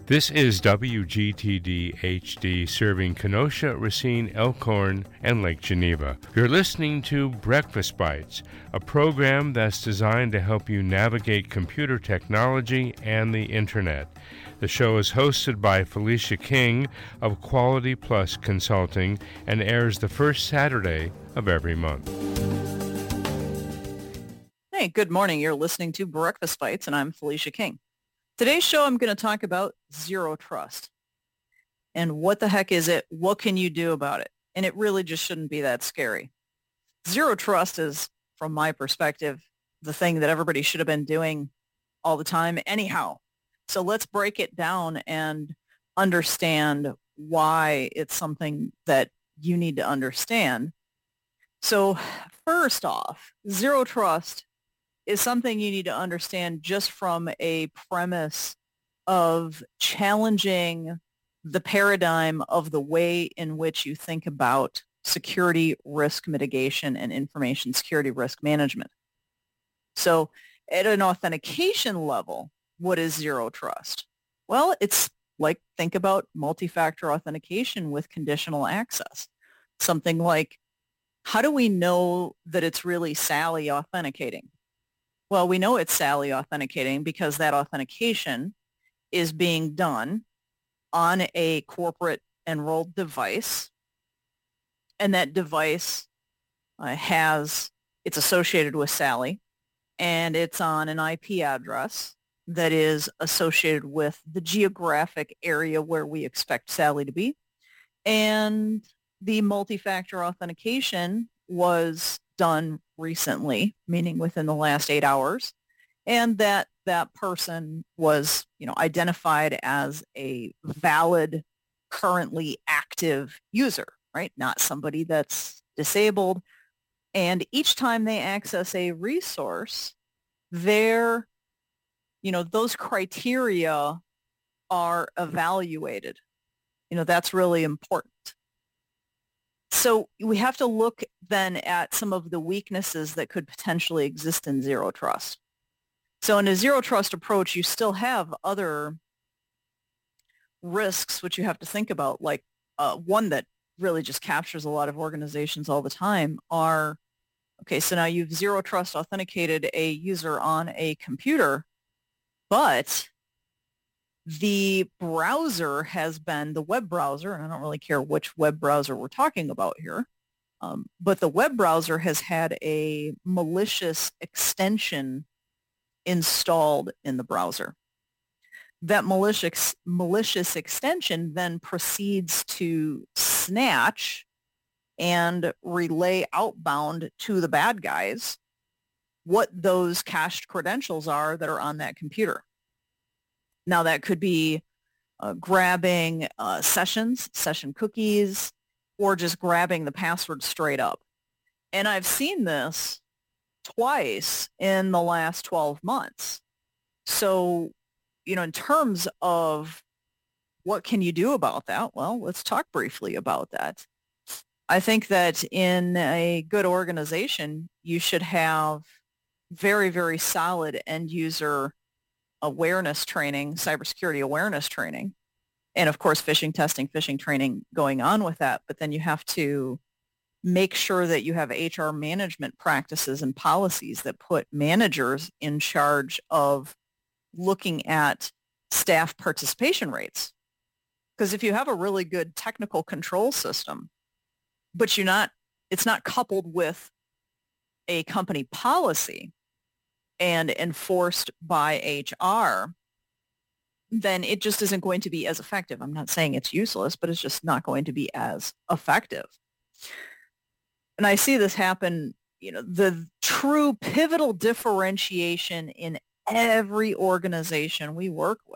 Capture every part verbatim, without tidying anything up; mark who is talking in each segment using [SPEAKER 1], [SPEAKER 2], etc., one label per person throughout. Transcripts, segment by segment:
[SPEAKER 1] This is W G T D H D serving Kenosha, Racine, Elkhorn, and Lake Geneva. You're listening to Breakfast Bites, a program that's designed to help you navigate computer technology and the Internet. The show is hosted by Felicia King of Quality Plus Consulting and airs the first Saturday of every month.
[SPEAKER 2] Hey, good morning. You're listening to Breakfast Bites, and I'm Felicia King. Today's show, I'm going to talk about zero trust. And what the heck is it? What can you do about it? And it really just shouldn't be that scary. Zero trust is, from my perspective, the thing that everybody should have been doing all the time anyhow. So let's break it down and understand why it's something that you need to understand. So first off, zero trust is something you need to understand just from a premise of challenging the paradigm of the way in which you think about security risk mitigation and information security risk management. So at an authentication level, what is zero trust? Well, it's like, think about multi-factor authentication with conditional access. Something like, how do we know that it's really Sally authenticating? Well, we know it's Sally authenticating because that authentication is being done on a corporate enrolled device, and that device uh, has, it's associated with Sally, and it's on an I P address that is associated with the geographic area where we expect Sally to be. And the multi-factor authentication was done recently, meaning within the last eight hours, and that that person was, you know, identified as a valid, currently active user, right? Not somebody that's disabled. And each time they access a resource, their, you know, those criteria are evaluated. You know, that's really important. So we have to look then at some of the weaknesses that could potentially exist in zero trust. So in a zero trust approach, you still have other risks which you have to think about, like uh, one that really just captures a lot of organizations all the time are, okay, so now you've zero trust authenticated a user on a computer, but the browser has been, the web browser, and I don't really care which web browser we're talking about here, um, but the web browser has had a malicious extension installed in the browser. That malicious, malicious extension then proceeds to snatch and relay outbound to the bad guys what those cached credentials are that are on that computer. Now, that could be uh, grabbing uh, sessions, session cookies, or just grabbing the password straight up. And I've seen this twice in the last twelve months. So, you know, in terms of what can you do about that? Well, let's talk briefly about that. I think that in a good organization, you should have very, very solid end user awareness training, cybersecurity awareness training, and of course, phishing testing, phishing training going on with that. But then you have to make sure that you have H R management practices and policies that put managers in charge of looking at staff participation rates. Because if you have a really good technical control system, but you're not, it's not coupled with a company policy and enforced by H R, then it just isn't going to be as effective. I'm not saying it's useless, but it's just not going to be as effective. And I see this happen, you know, the true pivotal differentiation in every organization we work with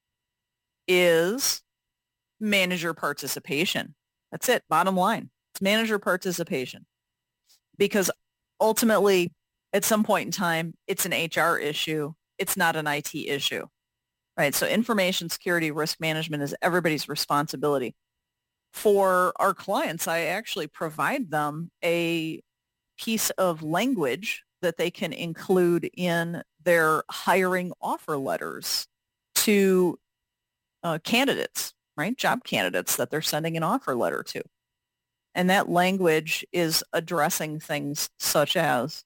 [SPEAKER 2] is manager participation. That's it, bottom line. It's manager participation. Because ultimately, at some point in time, it's an H R issue. It's not an I T issue, right? So information security risk management is everybody's responsibility. For our clients, I actually provide them a piece of language that they can include in their hiring offer letters to uh, candidates, right? Job candidates that they're sending an offer letter to. And that language is addressing things such as,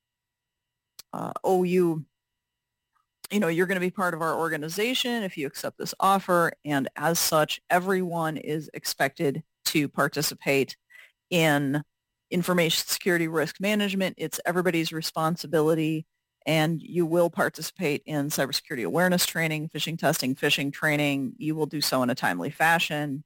[SPEAKER 2] uh, oh, you, you know, you're going to be part of our organization if you accept this offer. And as such, everyone is expected to participate in information security risk management. It's everybody's responsibility. And you will participate in cybersecurity awareness training, phishing testing, phishing training. You will do so in a timely fashion.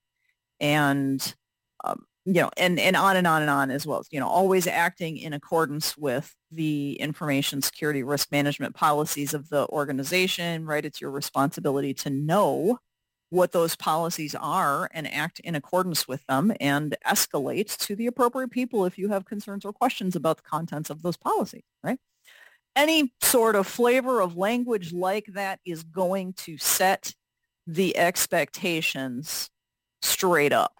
[SPEAKER 2] And, um, you know, and, and on and on and on as well. You know, always acting in accordance with the information security risk management policies of the organization, right? It's your responsibility to know what those policies are and act in accordance with them and escalate to the appropriate people if you have concerns or questions about the contents of those policies, right? Any sort of flavor of language like that is going to set the expectations straight up.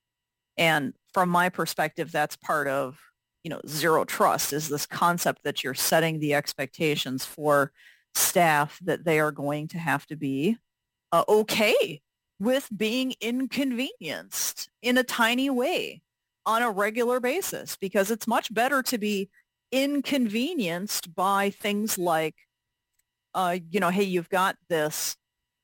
[SPEAKER 2] And from my perspective, that's part of, you know, zero trust, is this concept that you're setting the expectations for staff that they are going to have to be uh, okay with being inconvenienced in a tiny way on a regular basis, because it's much better to be inconvenienced by things like, uh, you know, hey, you've got this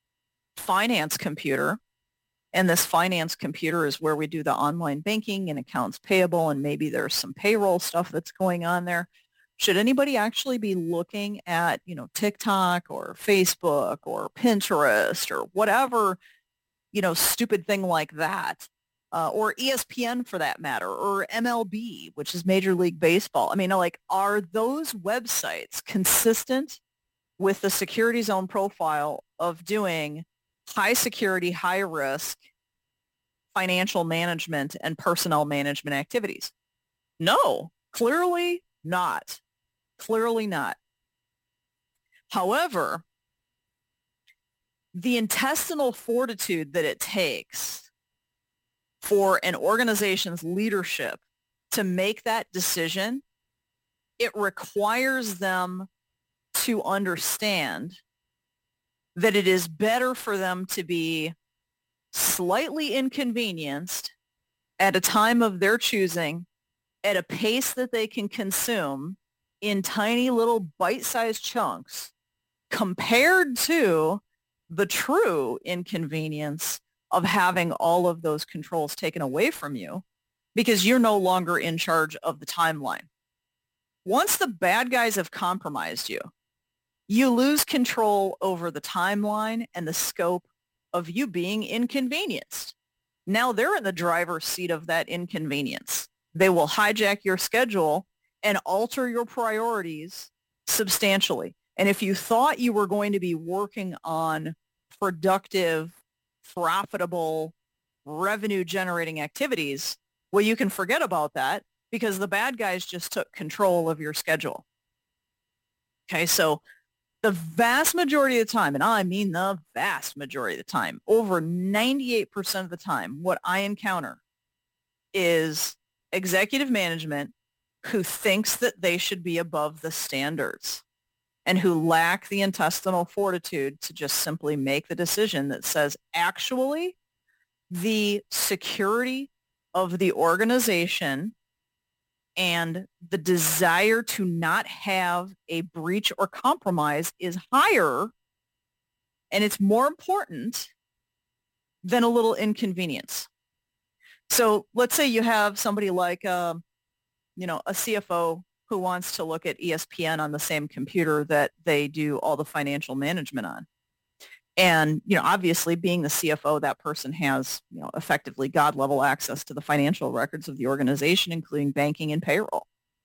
[SPEAKER 2] finance computer, and this finance computer is where we do the online banking and accounts payable, and maybe there's some payroll stuff that's going on there. Should anybody actually be looking at, you know, TikTok or Facebook or Pinterest or whatever, you know, stupid thing like that, uh, or E S P N for that matter, or M L B, which is Major League Baseball? I mean, like, are those websites consistent with the security zone profile of doing high security, high risk financial management and personnel management activities? No, clearly not. Clearly not. However, the intestinal fortitude that it takes for an organization's leadership to make that decision, it requires them to understand that it is better for them to be slightly inconvenienced at a time of their choosing, at a pace that they can consume in tiny little bite-sized chunks, compared to the true inconvenience of having all of those controls taken away from you because you're no longer in charge of the timeline. Once the bad guys have compromised you, you lose control over the timeline and the scope of you being inconvenienced. Now they're in the driver's seat of that inconvenience. They will hijack your schedule and alter your priorities substantially. And if you thought you were going to be working on productive, profitable, revenue-generating activities, well, you can forget about that because the bad guys just took control of your schedule. Okay, so the vast majority of the time, and I mean the vast majority of the time, over ninety-eight percent of the time, what I encounter is executive management who thinks that they should be above the standards and who lack the intestinal fortitude to just simply make the decision that says, actually, the security of the organization and the desire to not have a breach or compromise is higher, and it's more important than a little inconvenience. So let's say you have somebody like, uh, you know, a C F O who wants to look at E S P N on the same computer that they do all the financial management on. And, you know, obviously being the C F O, that person has, you know, effectively God-level access to the financial records of the organization, including banking and payroll.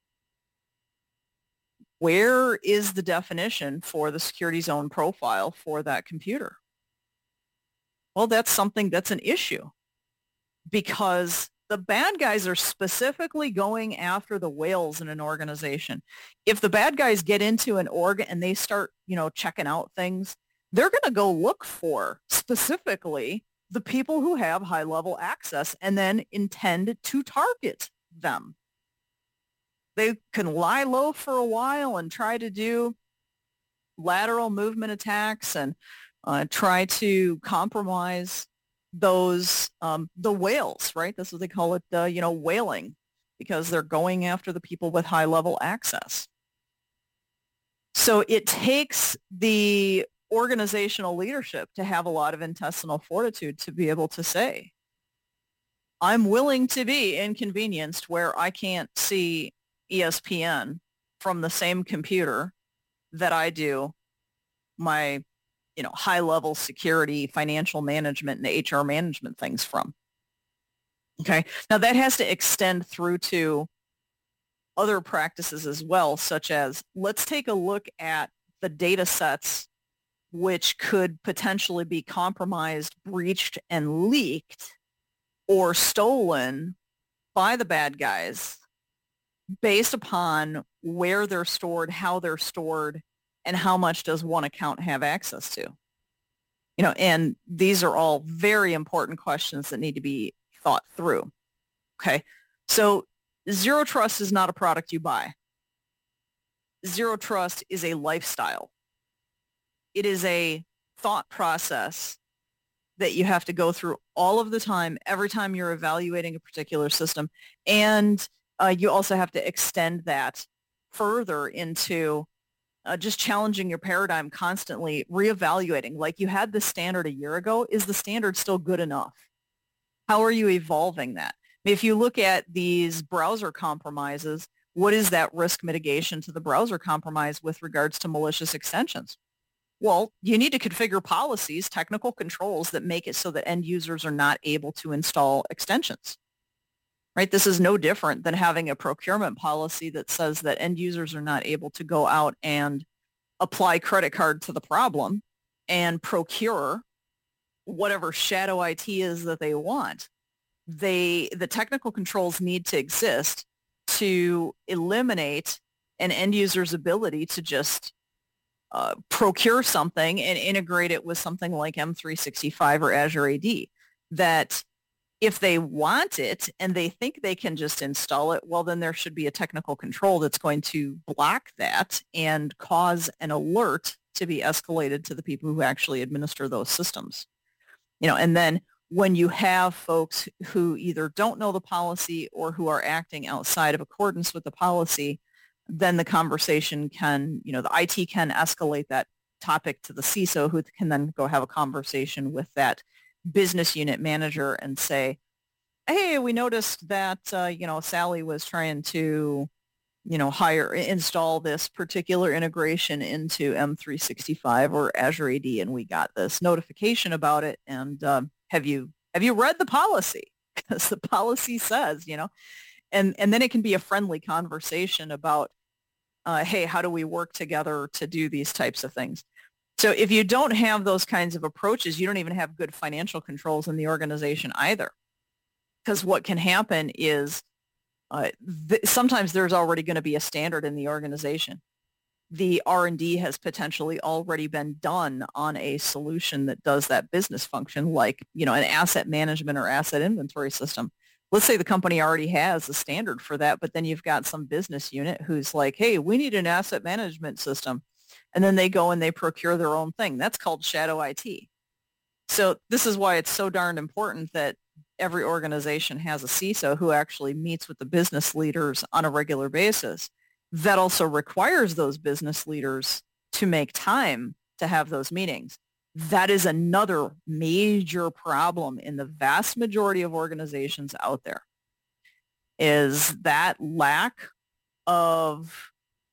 [SPEAKER 2] Where is the definition for the security zone profile for that computer? Well, that's something that's an issue because the bad guys are specifically going after the whales in an organization. If the bad guys get into an org and they start, you know, checking out things, they're going to go look for specifically the people who have high-level access and then intend to target them. They can lie low for a while and try to do lateral movement attacks and uh, try to compromise those, um, the whales, right? That's what they call it, uh, you know, whaling, because they're going after the people with high-level access. So it takes the organizational leadership to have a lot of intestinal fortitude to be able to say, I'm willing to be inconvenienced where I can't see E S P N from the same computer that I do my, you know, high-level security, financial management, and H R management things from. Okay. Now that has to extend through to other practices as well, such as let's take a look at the data sets which could potentially be compromised, breached, and leaked or stolen by the bad guys based upon where they're stored, how they're stored, and how much does one account have access to. You know, and these are all very important questions that need to be thought through. Okay. So Zero Trust is not a product you buy. Zero Trust is a lifestyle. It is a thought process that you have to go through all of the time, every time you're evaluating a particular system. And uh, you also have to extend that further into uh, just challenging your paradigm constantly, reevaluating. Like you had the standard a year ago. Is the standard still good enough? How are you evolving that? If you look at these browser compromises, what is that risk mitigation to the browser compromise with regards to malicious extensions? Well, you need to configure policies, technical controls that make it so that end users are not able to install extensions, right? This is no different than having a procurement policy that says that end users are not able to go out and apply credit card to the problem and procure whatever shadow I T is that they want. They, the technical controls need to exist to eliminate an end user's ability to just uh, procure something and integrate it with something like M three sixty-five or Azure A D. That if they want it and they think they can just install it, well, then there should be a technical control that's going to block that and cause an alert to be escalated to the people who actually administer those systems. You know, and then when you have folks who either don't know the policy or who are acting outside of accordance with the policy, then the conversation can, you know, the I T can escalate that topic to the C I S O, who can then go have a conversation with that business unit manager and say, hey, we noticed that, uh, you know, Sally was trying to, you know, hire, install this particular integration into M three sixty-five or Azure A D, and we got this notification about it. And um, have you have you read the policy? Because the policy says, you know, and and then it can be a friendly conversation about, uh, hey, how do we work together to do these types of things? So if you don't have those kinds of approaches, you don't even have good financial controls in the organization either. Because what can happen is uh, th- sometimes there's already going to be a standard in the organization. The R and D has potentially already been done on a solution that does that business function, like, you know, an asset management or asset inventory system. Let's say the company already has a standard for that, but then you've got some business unit who's like, hey, we need an asset management system. And then they go and they procure their own thing. That's called shadow I T. So this is why it's so darn important that every organization has a C I S O who actually meets with the business leaders on a regular basis. That also requires those business leaders to make time to have those meetings. That is another major problem in the vast majority of organizations out there, is that lack of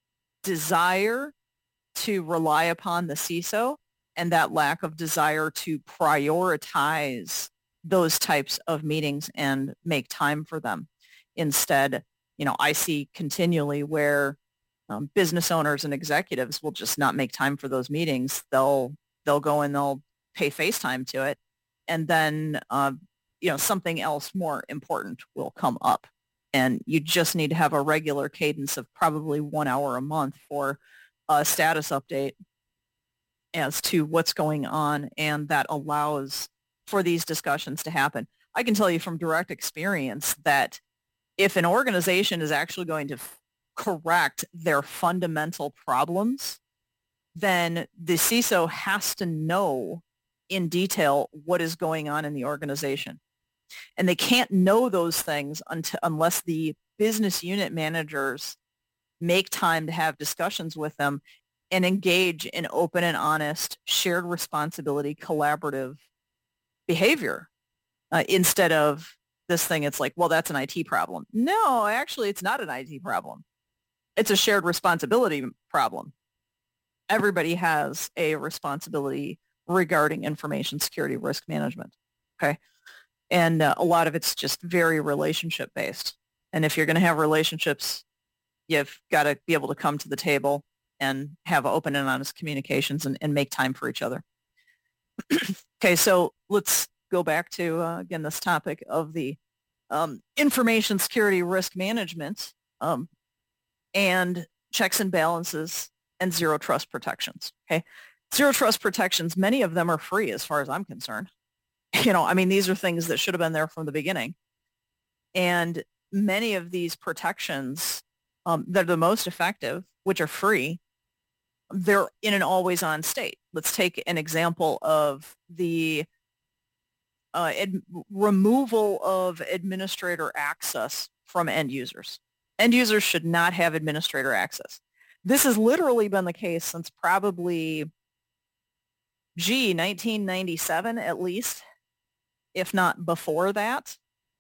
[SPEAKER 2] desire to rely upon the C I S O and that lack of desire to prioritize those types of meetings and make time for them. Instead, you know, I see continually where um, business owners and executives will just not make time for those meetings. They'll they'll go and they'll pay FaceTime to it, and then uh, you know, something else more important will come up, and you just need to have a regular cadence of probably one hour a month for a status update as to what's going on, and that allows for these discussions to happen. I can tell you from direct experience that if an organization is actually going to f- correct their fundamental problems, then the C I S O has to know in detail what is going on in the organization. And they can't know those things until, unless the business unit managers make time to have discussions with them and engage in open and honest, shared responsibility, collaborative behavior uh, instead of this thing. It's like, well, that's an I T problem. No, actually, it's not an I T problem. It's a shared responsibility problem. Everybody has a responsibility regarding information security risk management. Okay. And uh, a lot of it's just very relationship based. And if you're going to have relationships, you've got to be able to come to the table and have open and honest communications and, and make time for each other. Okay, so let's go back to, uh, again, this topic of the um, information security risk management um, and checks and balances and zero trust protections. Okay, zero trust protections, many of them are free as far as I'm concerned. You know, I mean, these are things that should have been there from the beginning. And many of these protections um, that are the most effective, which are free, they're in an always-on state. Let's take an example of the uh, ad- removal of administrator access from end users. End users should not have administrator access. This has literally been the case since probably, gee, nineteen ninety-seven at least, if not before that.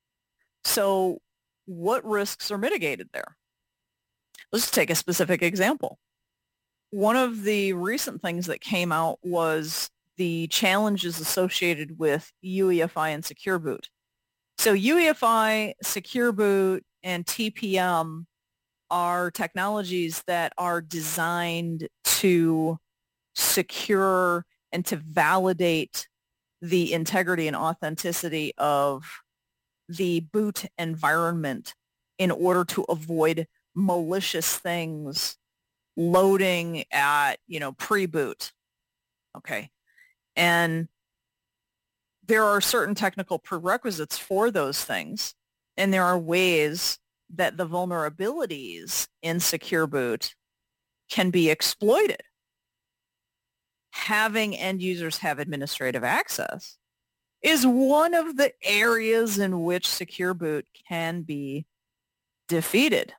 [SPEAKER 2] So what risks are mitigated there? Let's take a specific example. One of the recent things that came out was the challenges associated with U E F I and Secure Boot. So U E F I, Secure Boot, and T P M are technologies that are designed to secure and to validate the integrity and authenticity of the boot environment in order to avoid malicious things loading at, you know, pre-boot. Okay. And there are certain technical prerequisites for those things. And there are ways that the vulnerabilities in Secure Boot can be exploited. Having end users have administrative access is one of the areas in which Secure Boot can be defeated.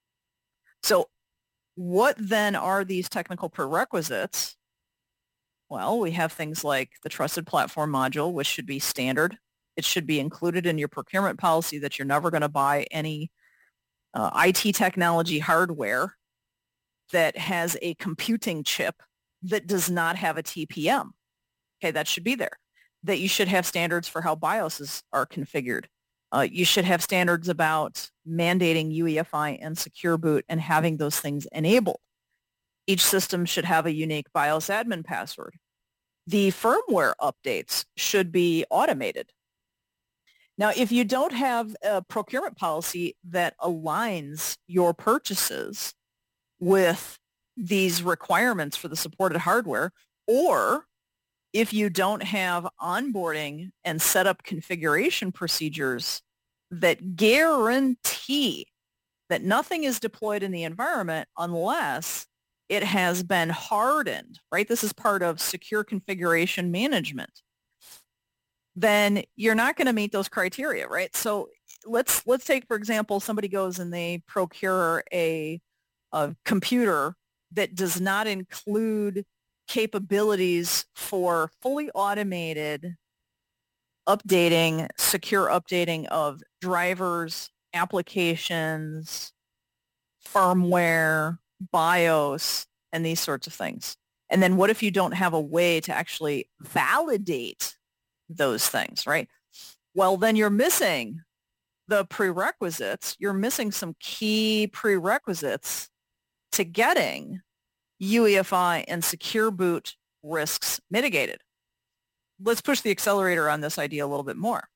[SPEAKER 2] So what then are these technical prerequisites? Well, we have things like the Trusted Platform Module, which should be standard. It should be included in your procurement policy that you're never going to buy any uh, I T technology hardware that has a computing chip that does not have a T P M. Okay, that should be there. That you should have standards for how BIOSes are configured. Uh, you should have standards about mandating U E F I and Secure Boot and having those things enabled. Each system should have a unique BIOS admin password. The firmware updates should be automated. Now, if you don't have a procurement policy that aligns your purchases with these requirements for the supported hardware, or if you don't have onboarding and setup configuration procedures that guarantee that nothing is deployed in the environment unless it has been hardened, right? This is part of secure configuration management. Then you're not going to meet those criteria, right? So let's let's take, for example, somebody goes and they procure a, a computer that does not include capabilities for fully automated updating, secure updating of drivers, applications, firmware, BIOS, and these sorts of things. And then what if you don't have a way to actually validate those things, right? Well, then you're missing the prerequisites. You're missing some key prerequisites to getting U E F I and Secure Boot risks mitigated. Let's push the accelerator on this idea a little bit more.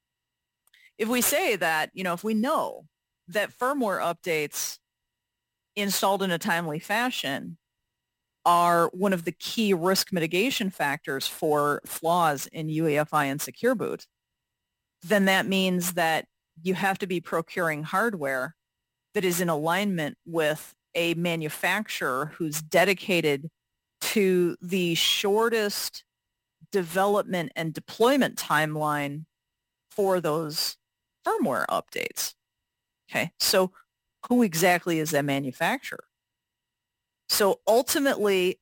[SPEAKER 2] If we say that, you know, if we know that firmware updates installed in a timely fashion are one of the key risk mitigation factors for flaws in U E F I and Secure Boot, then that means that you have to be procuring hardware that is in alignment with a manufacturer who's dedicated to the shortest development and deployment timeline for those firmware updates. Okay, so who exactly is that manufacturer? So ultimately,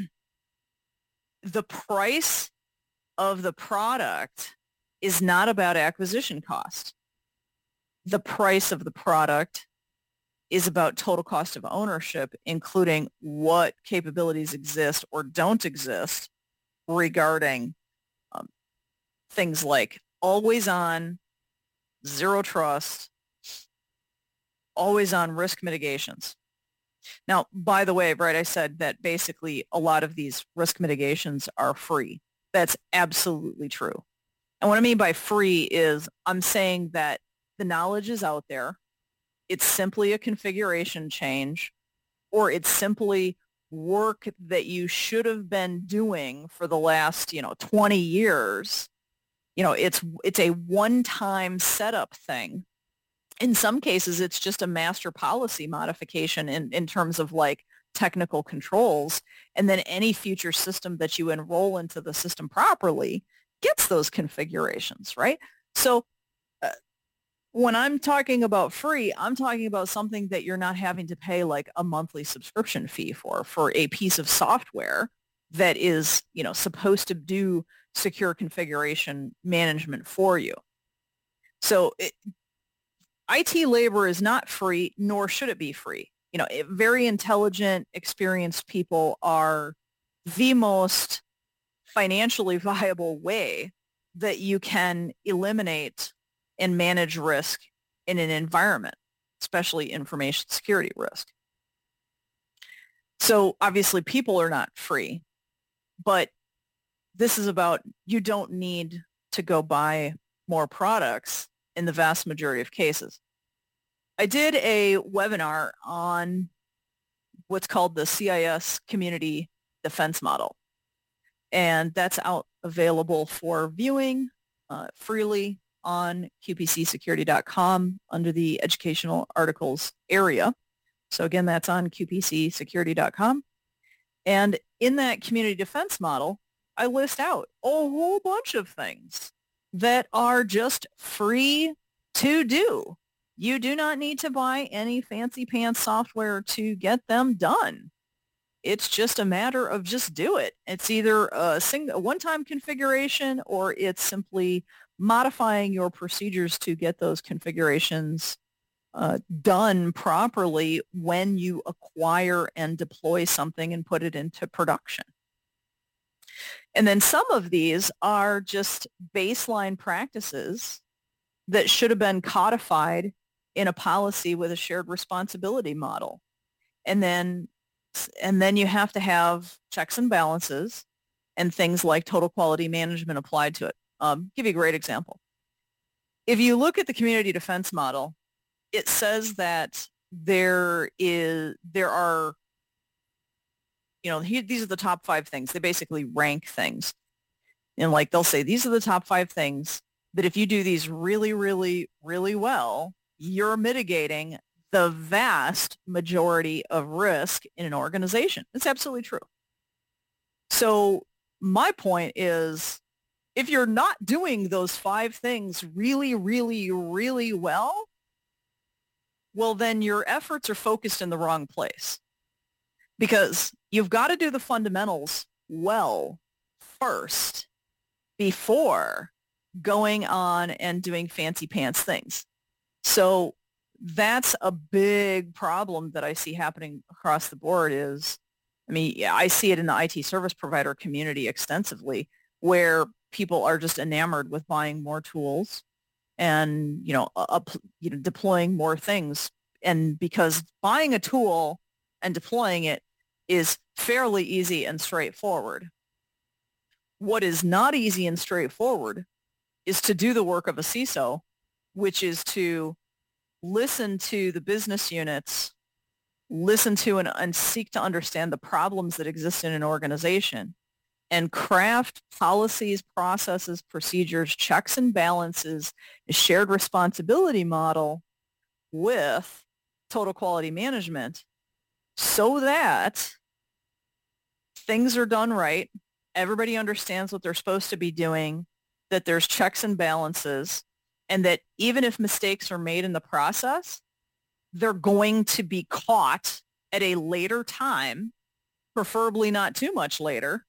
[SPEAKER 2] the price of the product is not about acquisition cost. The price of the product is about total cost of ownership, including what capabilities exist or don't exist regarding um, things like always on, zero trust, always on risk mitigations. Now, by the way, right, I said that basically a lot of these risk mitigations are free. That's absolutely true. And what I mean by free is I'm saying that the knowledge is out there. It's simply a configuration change, or it's simply work that you should have been doing for the last, you know, twenty years. You know, it's it's a one-time setup thing. In some cases, it's just a master policy modification in, in terms of like technical controls. And then any future system that you enroll into the system properly gets those configurations, right? So uh, when I'm talking about free, I'm talking about something that you're not having to pay like a monthly subscription fee for, for a piece of software that is, you know, supposed to do secure configuration management for you. So it, I T labor is not free, nor should it be free. You know, it, very intelligent, experienced people are the most financially viable way that you can eliminate and manage risk in an environment, especially information security risk. So obviously people are not free, but this is about you don't need to go buy more products in the vast majority of cases. I did a webinar on what's called the C I S Community Defense Model, and that's out available for viewing uh, freely on Q P C security dot com under the educational articles area. So again, that's on Q P C security dot com. And in that community defense model, I list out a whole bunch of things that are just free to do. You do not need to buy any fancy pants software to get them done. It's just a matter of just do it. It's either a single, a one-time configuration, or it's simply modifying your procedures to get those configurations uh, done properly when you acquire and deploy something and put it into production. And then some of these are just baseline practices that should have been codified in a policy with a shared responsibility model. And then, and then you have to have checks and balances and things like total quality management applied to it. Um, give you a great example. If you look at the community defense model, it says that there is, there are, you know, he, these are the top five things. They basically rank things. And like they'll say, these are the top five things that if you do these really, really, really well, you're mitigating the vast majority of risk in an organization. It's absolutely true. So my point is, if you're not doing those five things really, really, really well, well, then your efforts are focused in the wrong place, because you've got to do the fundamentals well first before going on and doing fancy pants things. So that's a big problem that I see happening across the board is, I mean, yeah, I see it in the I T service provider community extensively, where people are just enamored with buying more tools and, you know, up, you know, deploying more things. And because buying a tool and deploying it is fairly easy and straightforward. What is not easy and straightforward is to do the work of a C I S O, which is to listen to the business units, listen to and, and seek to understand the problems that exist in an organization, and craft policies, processes, procedures, checks and balances, a shared responsibility model with total quality management so that things are done right, everybody understands what they're supposed to be doing, that there's checks and balances, and that even if mistakes are made in the process, they're going to be caught at a later time, preferably not too much later.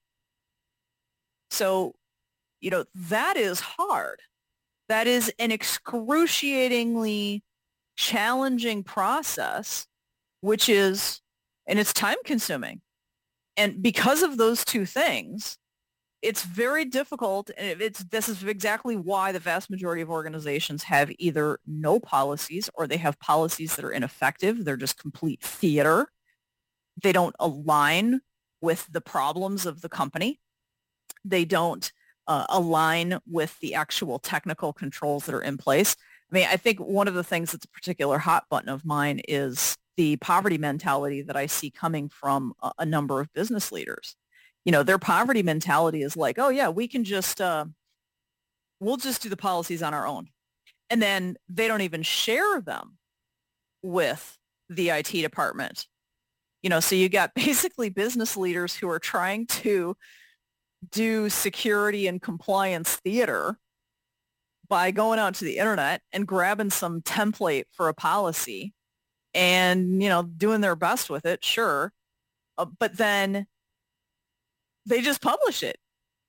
[SPEAKER 2] So, you know, that is hard. That is an excruciatingly challenging process, which is, and it's time consuming. And because of those two things, it's very difficult. And it's, this is exactly why the vast majority of organizations have either no policies or they have policies that are ineffective. They're just complete theater. They don't align with the problems of the company. They don't uh, align with the actual technical controls that are in place. I mean, I think one of the things that's a particular hot button of mine is the poverty mentality that I see coming from a, a number of business leaders. You know, their poverty mentality is like, oh, yeah, we can just, uh, we'll just do the policies on our own. And then they don't even share them with the I T department. You know, so you got basically business leaders who are trying to do security and compliance theater by going out to the internet and grabbing some template for a policy and, you know, doing their best with it, sure. Uh, but then they just publish it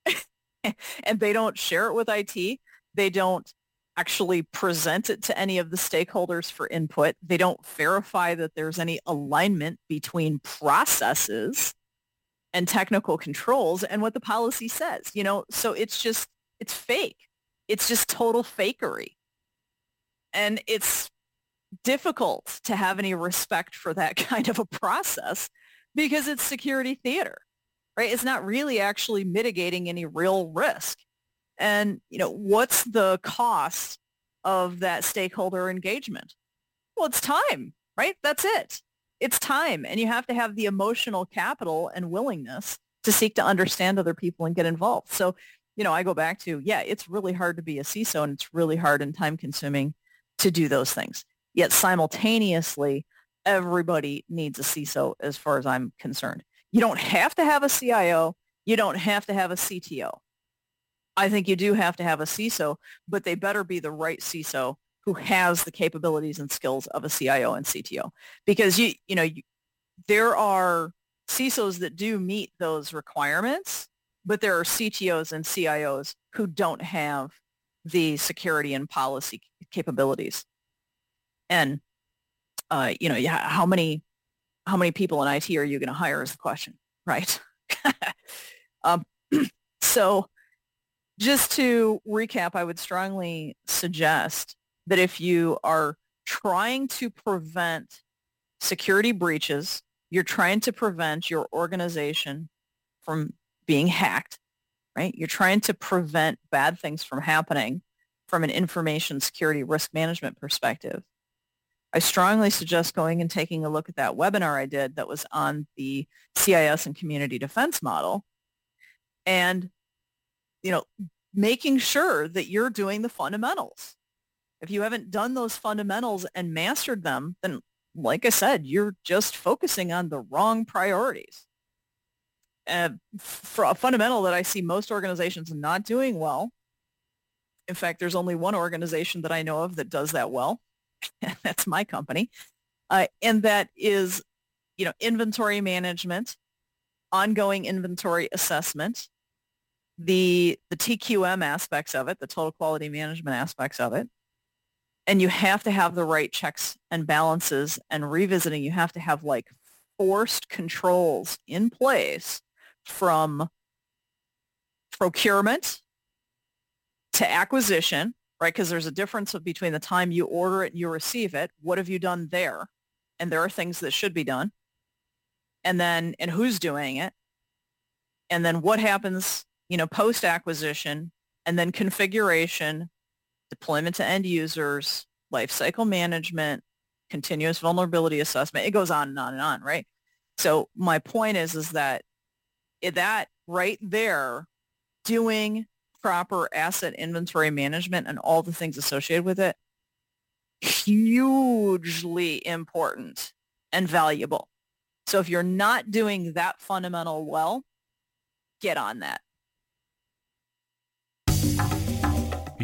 [SPEAKER 2] and they don't share it with I T. They don't actually present it to any of the stakeholders for input. They don't verify that there's any alignment between processes and technical controls and what the policy says, you know, so it's just, it's fake. It's just total fakery. And it's difficult to have any respect for that kind of a process because it's security theater, right? It's not really actually mitigating any real risk. And, you know, what's the cost of that stakeholder engagement? Well, it's time, right? That's it. It's time. And you have to have the emotional capital and willingness to seek to understand other people and get involved. So, you know, I go back to, yeah, it's really hard to be a C I S O and it's really hard and time consuming to do those things. Yet simultaneously, everybody needs a C I S O as far as I'm concerned. You don't have to have a C I O. You don't have to have a C T O. I think you do have to have a C I S O, but they better be the right C I S O who has the capabilities and skills of a C I O and C T O. Because, you you know, you, there are C I S Os that do meet those requirements, but there are C T Os and C I Os who don't have the security and policy capabilities. And, uh, you know, yeah, how many how many people in I T are you going to hire is the question, right? um, so just to recap, I would strongly suggest that if you are trying to prevent security breaches, you're trying to prevent your organization from being hacked, right? You're trying to prevent bad things from happening from an information security risk management perspective. I strongly suggest going and taking a look at that webinar I did that was on the C I S and community defense model and, you know, making sure that you're doing the fundamentals. If you haven't done those fundamentals and mastered them, then like I said, you're just focusing on the wrong priorities. Uh, for a fundamental that I see most organizations not doing well, in fact, there's only one organization that I know of that does that well. That's my company. Uh, and that is, you know, inventory management, ongoing inventory assessment, the the T Q M aspects of it, the total quality management aspects of it. And you have to have the right checks and balances and revisiting. You have to have like forced controls in place from procurement to acquisition, right? Because there's a difference of between the time you order it and you receive it. What have you done there? And there are things that should be done. And then, and who's doing it? And then what happens, you know, post-acquisition, and then configuration, deployment to end users, lifecycle management, continuous vulnerability assessment. It goes on and on and on, right? So my point is, is that that right there, doing proper asset inventory management and all the things associated with it, hugely important and valuable. So if you're not doing that fundamental well, get on that.